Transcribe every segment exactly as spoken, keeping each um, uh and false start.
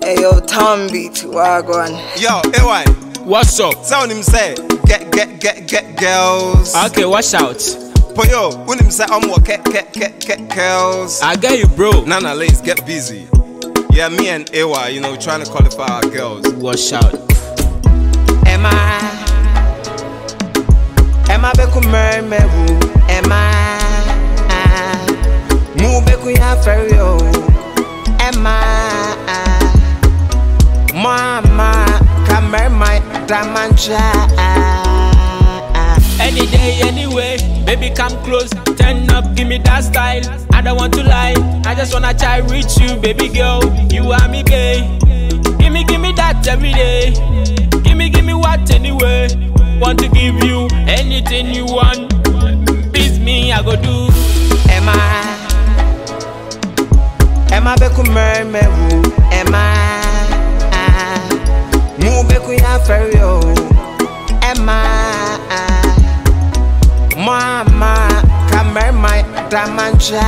Hey yo, Tom beat Wagwan. Yo, A Y. What's up? Sound him say, get, get, get, get girls. Okay, watch out. But yo, when him say, I'm what, get, get, get, get girls. I get you, bro. Nana, let's get busy. Yeah, me and A Y, you know, trying to qualify our girls. Watch out. Am I? Am I beku mermewu? Am I? Mu beku ya ferio? Am I? Mama, kamer my damanja. Any day, anyway, baby, come close, turn up, give me that style. I don't want to lie, I just wanna try with you, baby girl. You are me gay. Give me, give me that every day. Give me, give me what anyway. Want to give you anything you want. Please me, I go do. Am I? Am I beku mermewu? Am I? Mu beku ya ferio? Am I? Mama, kamer my damanja.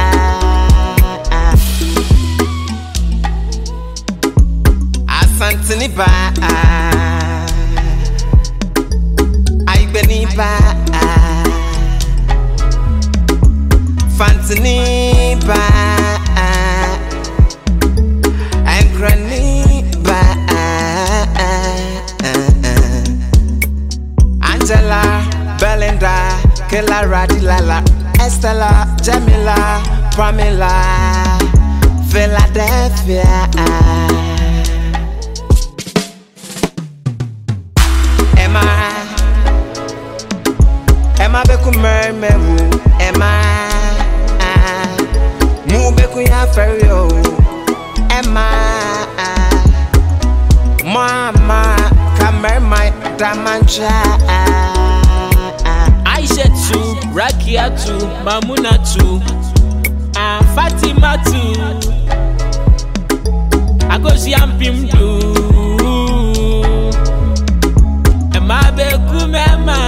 Asantini ba, Aibeni ba, Fantini ba, Angrani ba, Angela, Belinda, Kelara, Dilala, Estella, Jamila, Pamela, Philadelphia. Am I? Am I beku mermewu? Am I? Mu beku ya ferio? Am I? Mama, kamer my damanja. Aisha too, Rakia too, Mamuna too, and Fatima too. I go see Ampim do. And my beku mama.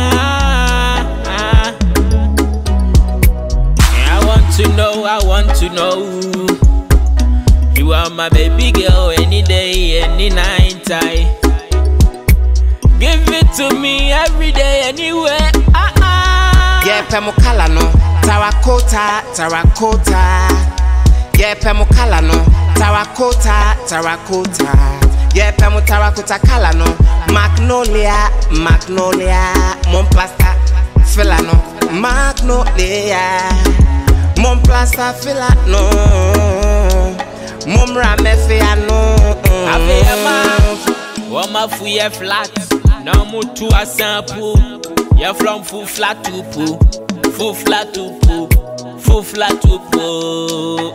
I want to know, I want to know. You are my baby girl any day, any night. I give it to me every day, anywhere. Ah ah. Yeah, pemukala no, tarakota, tarakota. Yeah, pemukala no, tarakota, tarakota. Yeah, pemu tarakota kala no, magnolia, magnolia. Mon plasta, fila no, magnolia. Mon plasta fila no, mon rame fia no. Avema, wama fuye flat. No mutu a sample. You're from full flat to poo, full flat to poo, full flat to poo.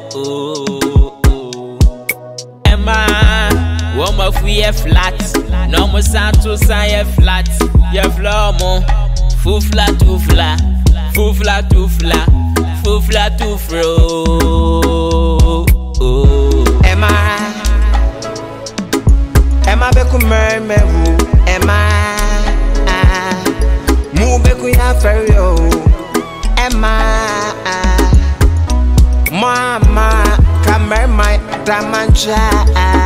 Emma, wama fuye flat. No mo santo say flat. You're flomo, full flat to flat, full flat to flat, full flat to fro. Am I? Am I beku mermewu? Am I? Mu beku ya ferio? Am I? Mama, kamer my damanja.